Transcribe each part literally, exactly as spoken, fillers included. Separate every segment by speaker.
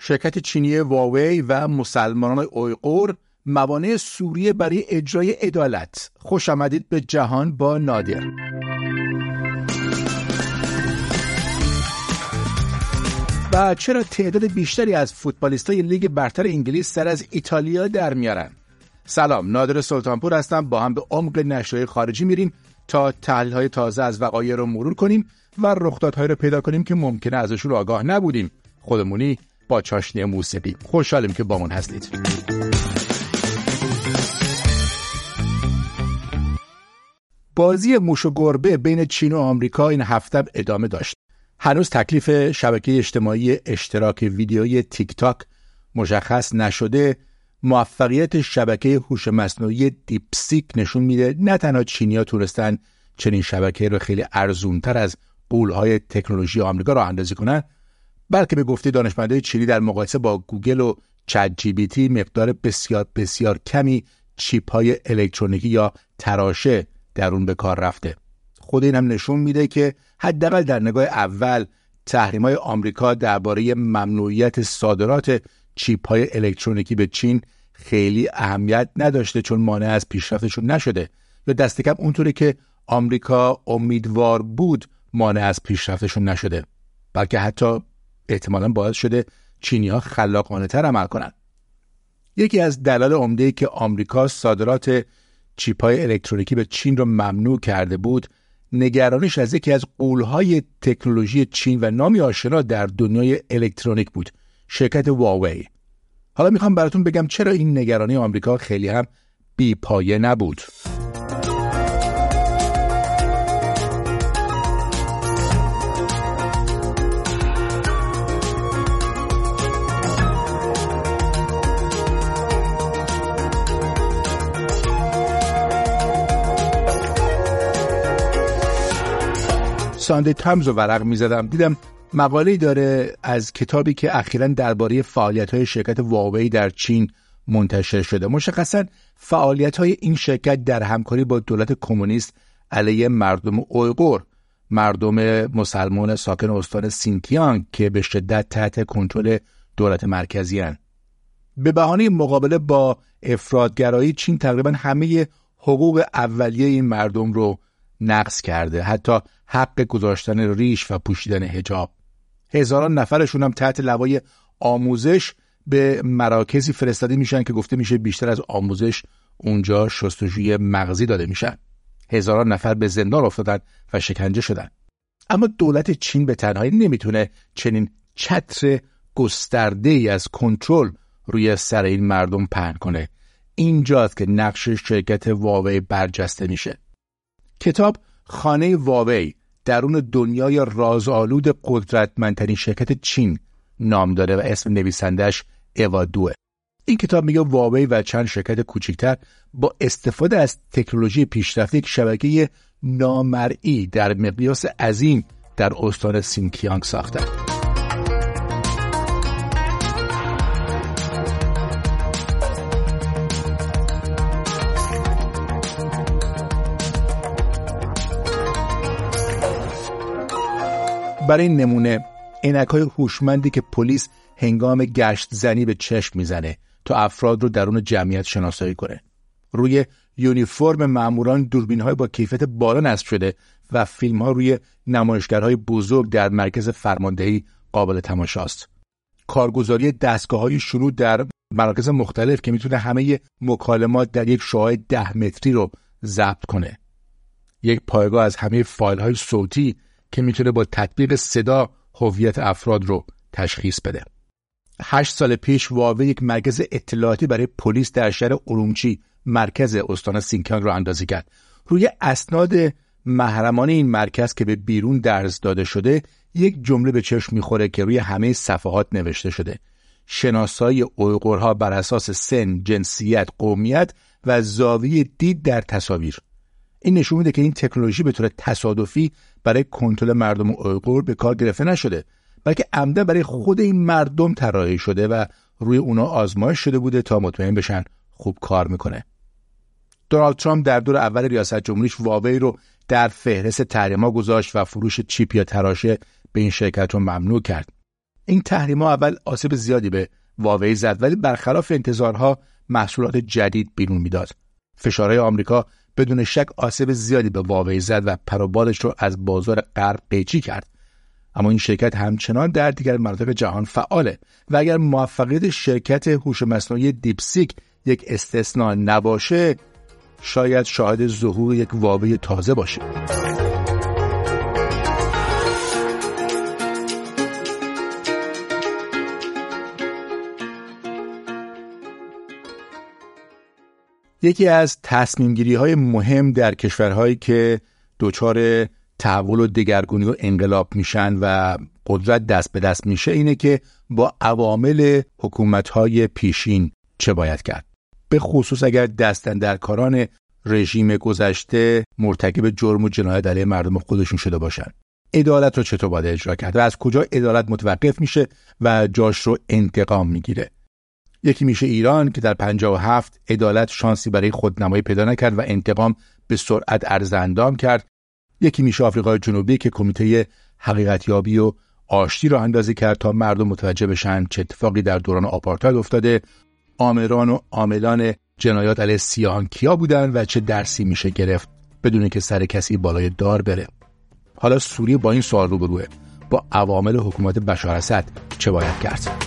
Speaker 1: شرکت چینی هواوی و مسلمانان اویغور موانع سوریه برای اجرای عدالت. خوش آمدید به جهان با نادر. و چرا تعداد بیشتری از فوتبالیستای لیگ برتر انگلیس سر از ایتالیا در میارن؟ سلام، نادر سلطانپور هستم. با هم به عمق نشریه خارجی میریم تا تحلیل‌های تازه از وقایع رو مرور کنیم و رخدادهایی رو پیدا کنیم که ممکنه ازشون آگاه نبودیم. خودمونی با چاشنی موسیقی. خوشحالیم که با من هستید. بازی موش و گربه بین چین و آمریکا این هفته ادامه داشت. هنوز تکلیف شبکه اجتماعی اشتراک ویدیویی تیک تاک مشخص نشده. موفقیت شبکه هوش مصنوعی دیپسیک نشون میده نه تنها چینی‌ها تونستن چنین شبکه رو خیلی ارزونتر از غول‌های تکنولوژی آمریکا راه اندازی کنن، بلکه به گفته دانشمندان چینی در مقایسه با گوگل و چت جی پی تی مقدار بسیار بسیار کمی چیپ‌های الکترونیکی یا تراشه در اون به کار رفته. خود این هم نشون میده که حداقل در نگاه اول تحریم‌های آمریکا درباره ممنوعیت صادرات چیپ‌های الکترونیکی به چین خیلی اهمیت نداشته، چون مانع از پیشرفتشون نشده، یا دست کم اونطوری که آمریکا امیدوار بود مانع از پیشرفتشون نشده، بلکه حتی احتمالاً باعث شده چینی‌ها خلاقانه‌تر عمل کنن. یکی از دلایل عمده‌ای که آمریکا صادرات چیپ‌های الکترونیکی به چین رو ممنوع کرده بود، نگرانیش از یکی از غول‌های تکنولوژی چین و نامی آشنا در دنیای الکترونیک بود، شرکت هواوی. حالا میخوام براتون بگم چرا این نگرانی آمریکا خیلی هم بی پایه نبود. ساندی تایمز رو ورق می‌زدم، دیدم مقاله‌ای داره از کتابی که اخیراً درباره فعالیت‌های شرکت هواوی در چین منتشر شده. مشخصاً فعالیت‌های این شرکت در همکاری با دولت کمونیست علیه مردم اویغور، مردم مسلمان ساکن استان سینکیانگ که به شدت تحت کنترل دولت مرکزی هستند. به بهانه مقابله با افراط‌گرایی، چین تقریباً همه حقوق اولیه این مردم رو نقض کرده، حتی حق گذاشتن ریش و پوشیدن حجاب. هزاران نفرشون هم تحت لوای آموزش به مراکزی فرستاده میشن که گفته میشه بیشتر از آموزش اونجا شستشوی مغزی داده میشن. هزاران نفر به زندان افتادن و شکنجه شدن. اما دولت چین به تنهایی نمیتونه چنین چتر گسترده‌ای از کنترل روی سر این مردم پهن کنه. اینجاست که نقش شرکت هواوی برجسته میشه. کتاب خانه هواوی درون دنیای رازآلود قدرتمندترین شرکت چین نام داره و اسم نویسندش اوا دوه. این کتاب میگه هواوی و چند شرکت کوچکتر با استفاده از تکنولوژی پیشرفته یک شبکه نامرئی در مقیاس عظیم در استان سینکیانگ ساختن. برای نمونه عینک‌های هوشمندی که پلیس هنگام گشت زنی به چشم میزنه تا افراد رو درون جمعیت شناسایی کنه. روی یونیفرم ماموران دوربین‌های با کیفیت بالا نصب شده و فیلم‌ها روی نمایشگرهای بزرگ در مرکز فرماندهی قابل تماشاست. کارگزاری دستگاه‌های شنود در مراکز مختلف که میتونه همه مکالمات در یک شعاع ده متری رو ضبط کنه. یک پایگاه از همه فایل‌های صوتی که میتونه با تطبیق صدا هویت افراد رو تشخیص بده. هشت سال پیش هواوی یک مرکز اطلاعاتی برای پلیس در شهر ارومچی مرکز استان سینکیانگ رو اندازی کرد. روی اسناد محرمانه این مرکز که به بیرون درز داده شده یک جمله به چشم میخوره که روی همه صفحات نوشته شده: شناسایی اویغورها بر اساس سن، جنسیت، قومیت و زاویه دید در تصاویر. این نشون میده که این تکنولوژی به طور تصادفی برای کنترل مردم اویغور به کار گرفته نشده، بلکه عمدن برای خود این مردم طراحی شده و روی اونا آزمایش شده بوده تا مطمئن بشن خوب کار میکنه. دونالد ترامپ در دور اول ریاست جمهوریش هواوی رو در فهرست تحریم‌ها گذاشت و فروش چیپ یا تراشه به این شرکت رو ممنوع کرد. این تحریم‌ها اول آسیب زیادی به واوی زد، ولی برخلاف انتظارها محصولات جدید بیرون میداد. فشارهای آمریکا بدون شک آسیب زیادی به واوی زد و پر و بالش رو از بازار غرب قیچی کرد. اما این شرکت همچنان در دیگر مناطق جهان فعاله و اگر موفقیت شرکت هوش مصنوعی دیپسیک یک استثناء نباشه، شاید شاهد ظهور یک واوی تازه باشه. یکی از تصمیم‌گیری‌های مهم در کشورهایی که دچار تحول و دگرگونی و انقلاب میشن و قدرت دست به دست میشه اینه که با عوامل حکومت‌های پیشین چه باید کرد. به خصوص اگر دستاندرکاران رژیم گذشته مرتکب جرم و جنایت علیه مردم خودشون شده باشن. عدالت رو چطور باید اجرا کرد و از کجا عدالت متوقف میشه و جاش رو انتقام میگیره. یکی میشه ایران که در پنجاه و هفت عدالت شانسی برای خودنمایی پیدا نکرد و انتقام به سرعت ارزاندام کرد. یکی میشه آفریقای جنوبی که کمیته حقیقتیابی و آشتی راه اندازی کرد تا مردم متوجه بشن چه اتفاقی در دوران آپارتاید افتاده، آمران و عاملان جنایات علیه سیاهان کیا بودن و چه درسی میشه گرفت بدون که سر کسی بالای دار بره. حالا سوریه با این سوال روبروه، با عوامل حکومت بشار اسد چه باید کرد؟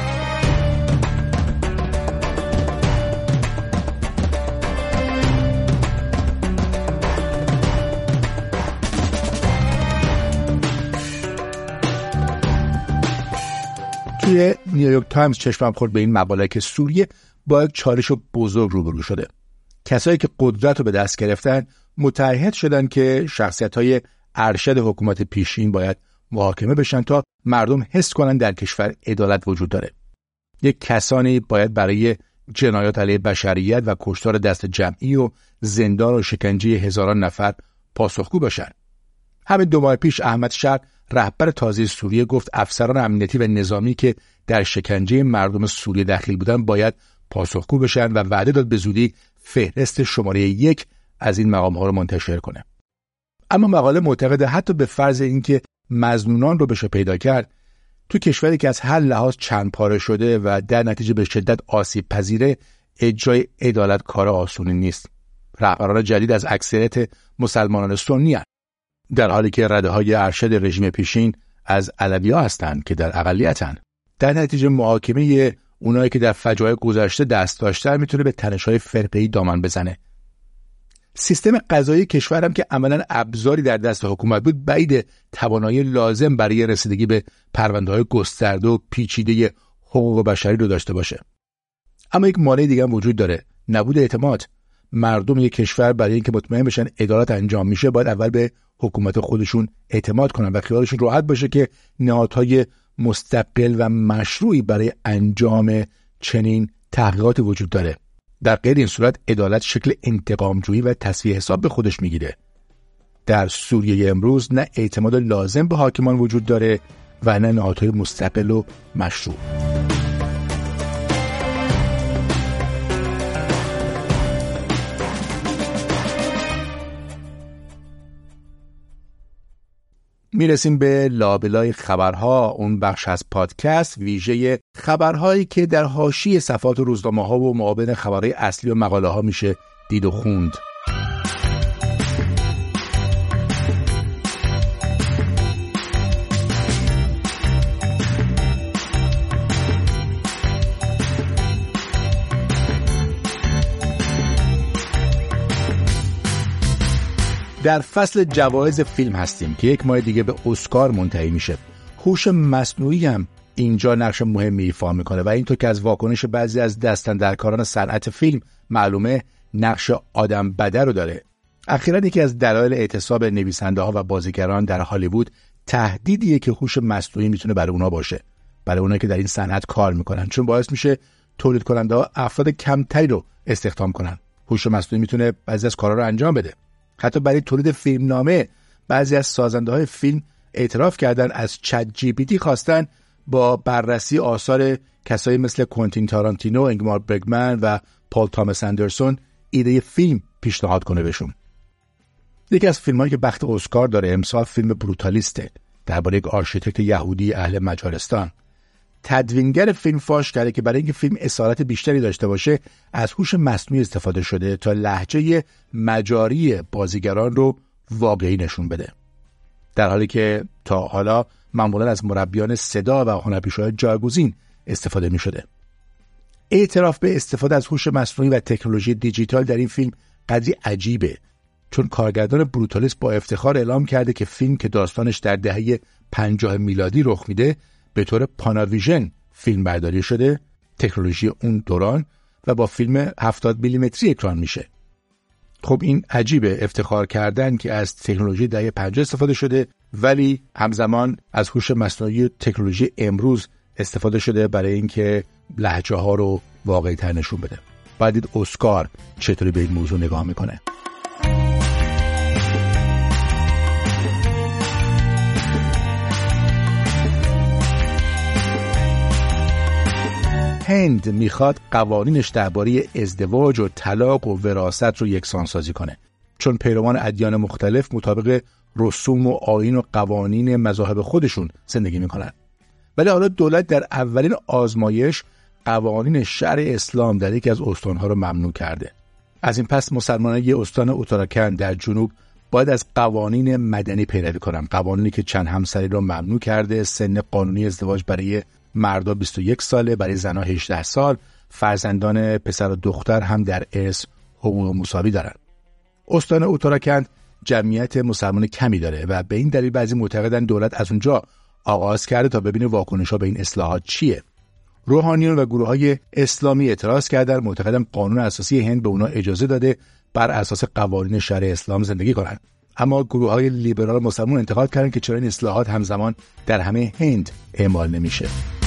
Speaker 1: توی نیویورک تایمز چشمم خورد به این مقاله که سوریه با یک چالش بزرگ روبرو شده. کسایی که قدرت رو به دست گرفتن متعهد شدن که شخصیت‌های ارشد حکومت پیشین باید محاکمه بشن تا مردم حس کنن در کشور عدالت وجود داره. یک کسانی باید برای جنایات علیه بشریت و کشتار دست جمعی و زندان و شکنجه هزاران نفر پاسخگو باشن. همین دو ماه پیش احمد شر رهبر تازه سوریه گفت افسران امنیتی و نظامی که در شکنجه مردم سوریه دخیل بودن باید پاسخگو بشن و وعده داد به زودی فهرست شماره یک از این مقام‌ها رو منتشر کنه. اما مقاله معتقده حتی به فرض اینکه مظنونان رو بشه پیدا کرد، تو کشوری که از هر لحاظ چند پاره شده و در نتیجه به شدت آسیب پذیره، اجرای عدالت کار آسونی نیست. رهبران جدید از اکثریت مسلمانان سنی هستند، در حالی که رده‌های ارشد رژیم پیشین از علوی‌ها هستند که در اقلیتن. در نتیجه محاکمه اونایی که در فجایع گذشته دست داشتن میتونه به تنش‌های فرقه‌ای دامن بزنه. سیستم قضایی کشورم که عملاً ابزاری در دست حکومت بود، بعید توانایی لازم برای رسیدگی به پرونده‌های گسترده و پیچیده حقوق بشری رو داشته باشه. اما یک مانع دیگه هم وجود داره، نبود اعتماد. مردم یک کشور برای اینکه مطمئن بشن عدالت انجام میشه باید اول به حکومت خودشون اعتماد کنن و خیالشون راحت باشه که نهادهای مستقل و مشروعی برای انجام چنین تحقیقات وجود داره. در غیر این صورت عدالت شکل انتقامجویی و تصفیه حساب به خودش میگیره. در سوریه امروز نه اعتماد لازم به حاکمان وجود داره و نه نهادهای مستقل و مشروع. میرسیم به لابلای خبرها، اون بخش از پادکست ویژه خبرهایی که در حاشیه صفحات روزنامه‌ها و معاون خبرهای اصلی و مقاله‌ها میشه دید و خوند. در فصل جوایز فیلم هستیم که یک ماه دیگه به اسکار منتهی میشه. هوش مصنوعی هم اینجا نقش مهمی ایفا میکنه و اینطور که از واکنش بعضی از دستاندرکاران صنعت فیلم معلومه، نقش آدم بده رو داره. اخیراً یکی از دلایل اعتصاب نویسنده ها و بازیگران در هالیوود تهدیدیه که هوش مصنوعی میتونه برای اونا باشه، برای اونایی که در این صنعت کار میکنن، چون باعث میشه تولید کننده ها افراد کمتری رو استخدام کنن. هوش مصنوعی میتونه بعضی از کارا رو انجام بده. حتی برای تولید فیلمنامه بعضی از سازنده های فیلم اعتراف کردن، از چت جی پی تی خواستن با بررسی آثار کسایی مثل کوئنتین تارانتینو، انگمار برگمن و پال تامس اندرسون ایده فیلم پیشنهاد کنه بهشون. یکی از فیلمایی که بخت اسکار داره امسال فیلم بروتالیسته، درباره یک آرشیتکت یهودی اهل مجارستان. تدوینگر فیلم فاش کرده که برای اینکه فیلم اصالت بیشتری داشته باشه از هوش مصنوعی استفاده شده تا لهجه مجاری بازیگران رو واقعی نشون بده، در حالی که تا حالا معمولا از مربیان صدا و هنرپیشه‌های جایگزین استفاده می شده. اعتراف به استفاده از هوش مصنوعی و تکنولوژی دیجیتال در این فیلم قدری عجیبه، چون کارگردان بروتالیس با افتخار اعلام کرده که فیلم که داستانش در دهه پنجاه میلادی رخ میده به طور پاناویژن فیلم برداری شده، تکنولوژی اون دوران، و با فیلم هفتاد میلیمتری اکران میشه. خب این عجیبه، افتخار کردن که از تکنولوژی دهه پنجاه استفاده شده ولی همزمان از هوش مصنوعی و تکنولوژی امروز استفاده شده برای اینکه لهجه ها رو واقعی تر نشون بده. باید دید اسکار چطوری به این موضوع نگاه میکنه. هند میخواد قوانینش درباره ازدواج و طلاق و وراثت رو یکسانسازی کنه، چون پیروان ادیان مختلف مطابق رسوم و آیین و قوانین مذاهب خودشون زندگی میکنن. ولی حالا دولت در اولین آزمایش قوانین شرع اسلام در یکی از استانها رو ممنوع کرده. از این پس مسلمانان یه استان اتراکند در جنوب باید از قوانین مدنی پیروی کنن، قوانینی که چند همسری رو ممنوع کرده، سن قانونی ازدواج برای مردا بیست و یک ساله، برای زنها هجده سال، فرزندان پسر و دختر هم در ارث حقوق مساوی دارن. استان اتراکند جمعیت مسلمان کمی داره و به این دلیل بعضی معتقدن دولت از اونجا آغاز کرده تا ببینه واکنش‌ها به این اصلاحات چیه. روحانیون و گروه‌های اسلامی اعتراض کردن، معتقدن قانون اساسی هند به اونا اجازه داده بر اساس قوانین شرع اسلام زندگی کنند. اما گروه‌های لیبرال مسلمان انتقاد کردن که چرا این اصلاحات همزمان در همه هند اعمال نمیشه.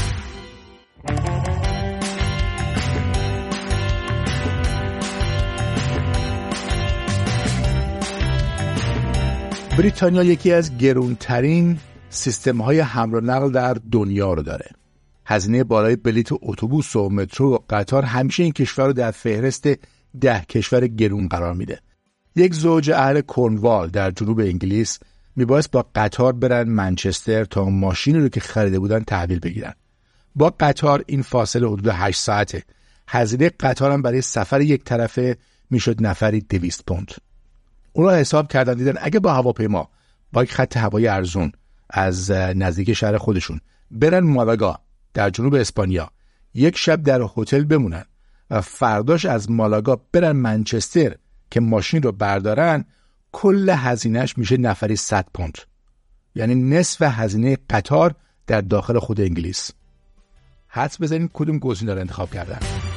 Speaker 1: بریتانیا یکی از گرانترین سیستم‌های حمل و نقل در دنیا رو داره. هزینه بالای بلیت اتوبوس و مترو و قطار همیشه این کشور رو در فهرست ده کشور گرون قرار میده. یک زوج اهل کورنوال در جنوب انگلیس میبایست با قطار برن منچستر تا ماشینی رو که خریده بودن تحویل بگیرن. با قطار این فاصله حدود هشت ساعته. هزینه قطار هم برای سفر یک طرفه میشد نفری دویست پوند. اونا حساب کردن دیدن اگه با هواپیما با یک خط هوایی ارزون از نزدیک شهر خودشون برن مالاگا در جنوب اسپانیا، یک شب در هتل بمونن و فرداش از مالاگا برن منچستر که ماشین رو بردارن، کل هزینهش میشه نفری صد پوند، یعنی نصف هزینه قطار در داخل خود انگلیس. حدس بزنید کدوم گزینه رو انتخاب کردن.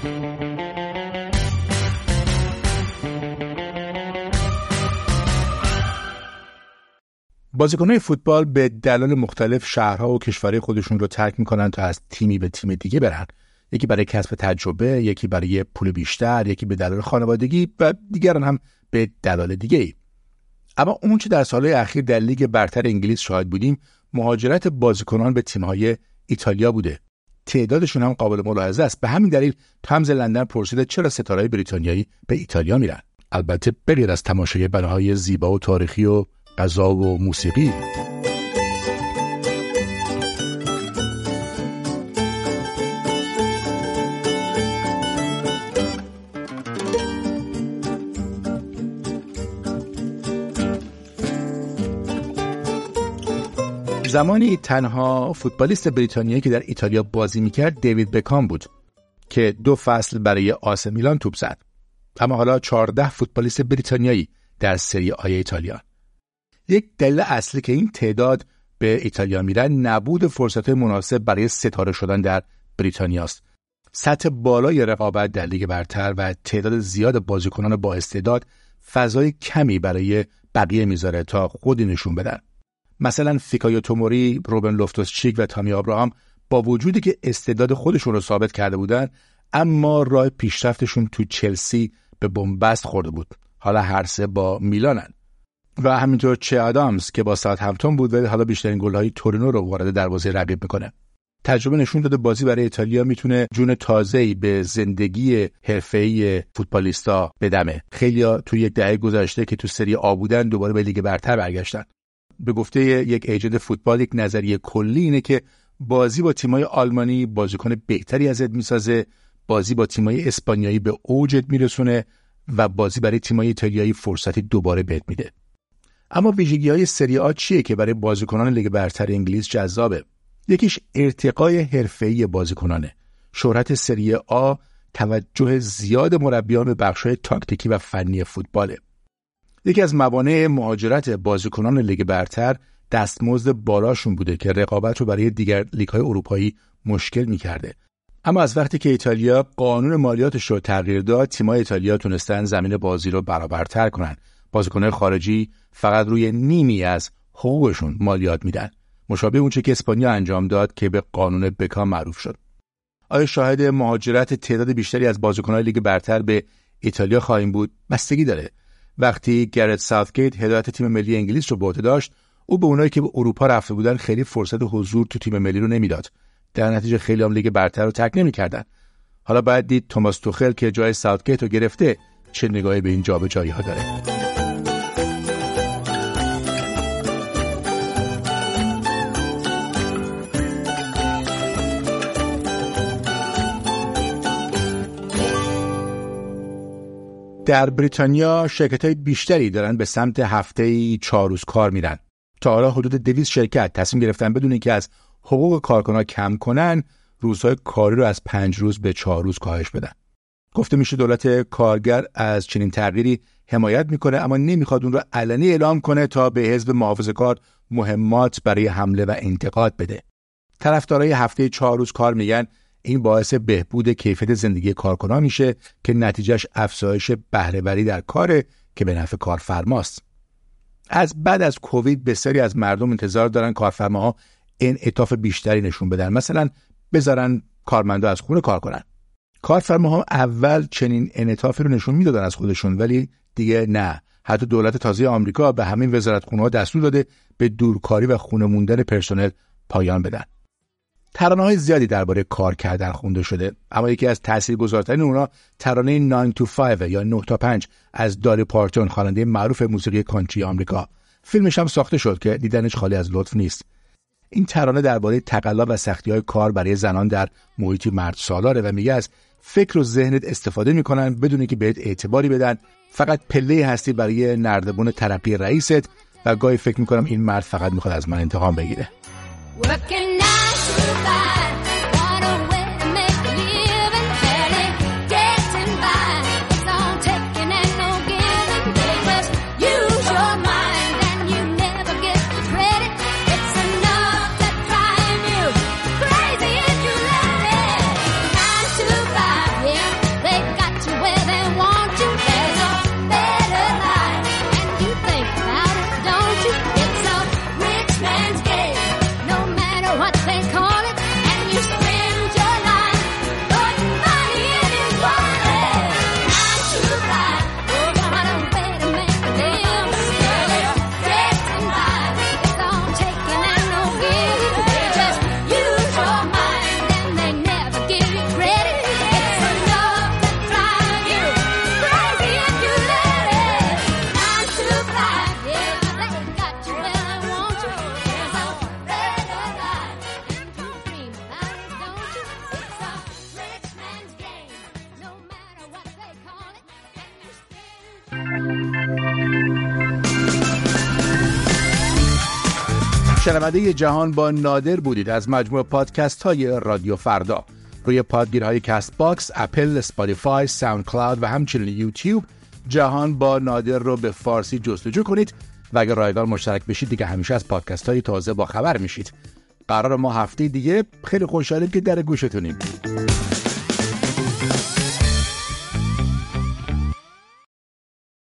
Speaker 1: بازیکنان فوتبال به دلایل مختلف شهرها و کشورهای خودشون رو ترک میکنن تا از تیمی به تیم دیگه برن. یکی برای کسب تجربه، یکی برای پول بیشتر، یکی به دلایل خانوادگی و دیگران هم به دلایل دیگه ای. اما اون چه در سالهای اخیر در لیگ برتر انگلیس شاهد بودیم، مهاجرت بازیکنان به تیم‌های ایتالیا بوده. تعدادشون هم قابل ملاحظه است. به همین دلیل تایمز لندن پرسیده چرا ستاره‌های بریتانیایی به ایتالیا میرن. البته بغیر از تماشای بناهای زیبا و تاریخی و غذا و موسیقی. زمانی تنها فوتبالیست بریتانیایی که در ایتالیا بازی میکرد دیوید بکام بود که دو فصل برای آس میلان توپ زد. اما حالا چهارده فوتبالیست بریتانیایی در سری آ ایتالیا. یک دلیل اصلی که این تعداد به ایتالیا میرن نبود فرصت مناسب برای ستاره شدن در بریتانیاست. سطح بالای رقابت در لیگ برتر و تعداد زیاد بازیکنان با استعداد فضای کمی برای بقیه میذاره تا خودی نشون بدن. مثلا فیکایو توموری، روبن لوفتوس چیک و تامی آبراهام با وجودی که استعداد خودشون رو ثابت کرده بودن، اما راه پیشرفتشون تو چلسی به بنبست خورده بود. حالا هر سه با میلانن. و همینطور چه آدامز که با ساوثهمپتون بود ولی حالا بیشترین گل‌های تورینو رو وارد دروازه رقیب میکنه. تجربه نشون داده بازی برای ایتالیا میتونه جون تازه‌ای به زندگی حرفه‌ای فوتبالیستا بدمه. خیلیا تو یک دهه گذشته که تو سری آ بودن دوباره به لیگ برتر برگشتن. به گفته یک ایجنت فوتبال یک نظریه کلی اینه که بازی با تیمای آلمانی بازیکن بهتری ازت میسازه، بازی با تیمای اسپانیایی به اوجت میرسونه و بازی برای تیمای ایتالیایی فرصتی دوباره بهت میده. اما ویژگی‌های سری آ چیه که برای بازیکنان لیگ برتر انگلیس جذابه؟ یکیش ارتقای حرفه‌ای بازیکنانه. شهرت سری آ توجه زیاد مربیان به بخش‌های تاکتیکی و فنی فوتباله. یکی از موانع مهاجرت بازیکنان لیگ برتر دستمزد بالاشون بوده که رقابت رو برای دیگر لیگ‌های اروپایی مشکل می‌کرده. اما از وقتی که ایتالیا قانون مالیاتش رو تغییر داد، تیم‌های ایتالیا تونستن زمین بازی رو برابرتر کنن. بازیکن‌های خارجی فقط روی نیمی از حقوقشون مالیات میدن. مشابه اونچه که اسپانیا انجام داد که به قانون بکا معروف شد. آیا شاهد مهاجرت تعداد بیشتری از بازیکن‌های لیگ برتر به ایتالیا خواهیم بود؟ بستگی داره. وقتی گرت ساوتگیت هدایت تیم ملی انگلیس رو به عهده داشت، او به اونایی که به اروپا رفته بودن خیلی فرصت حضور تو تیم ملی رو نمیداد. در نتیجه خیلی هم لیگ برتر رو ترک نمی‌کردن. حالا باید دید توماس توخل که جای ساوتگیت رو گرفته چه نگاهی به این جابجایی‌ها داره. در بریتانیا شرکت‌های بیشتری دارن به سمت هفته‌ای چهار روز کار میرن. تا حالا حدود دویست شرکت تصمیم گرفتن بدون اینکه از حقوق کارکنان کم کنن، روزهای کاری رو از پنج روز به چهار روز کاهش بدن. گفته میشه دولت کارگر از چنین تغییری حمایت میکنه، اما نمیخواد اون رو علنی اعلام کنه تا به حزب محافظه‌کار مهمات برای حمله و انتقاد بده. طرفدارای هفته چهار روز کار میگن این باعث بهبود کیفیت زندگی کارکنان میشه که نتیجهش افزایش بهره‌وری در کاره که به نفع کارفرماست. از بعد از کووید بسیاری از مردم انتظار دارن کارفرماها انعطاف بیشتری نشون بدن، مثلا بذارن کارمندا از خونه کار کنن. کارفرماها اول چنین انعطافی رو نشون میدادن از خودشون، ولی دیگه نه. حتی دولت تازه آمریکا به همین وزارتخونه‌ها دستور داده به دورکاری و خونه موندن پرسنل پایان بدن. ترانه‌های زیادی درباره کار کردن خونده شده، اما یکی از تاثیرگذارترین اونها ترانه نه تا پنج یا نه تا پنج از داری پارتون، خواننده معروف موسیقی کانتری آمریکا. فیلمش هم ساخته شد که دیدنش خالی از لطف نیست. این ترانه درباره تقلا و سختی‌های کار برای زنان در محیطی مرد سالاره و میگه از فکر و ذهنت استفاده میکنن بدون اینکه بهت اعتباری بدن، فقط پله هستی برای نردبون ترقی رئیست و گاهی فکر میکنم این مرد فقط میخواد از من انتقام بگیره. شنونده جهان با نادر بودید از مجموعه پادکست های رادیو فردا. روی پادگیرهای کست باکس، اپل، اسپاتیفای، ساوند کلاود و همچنین یوتیوب جهان با نادر رو به فارسی جستجو کنید و اگر رایگان مشترک بشید دیگه همیشه از پادکست های تازه با خبر میشید. قرار ما هفته دیگه خیلی خوشحالیم که در گوشتونیم.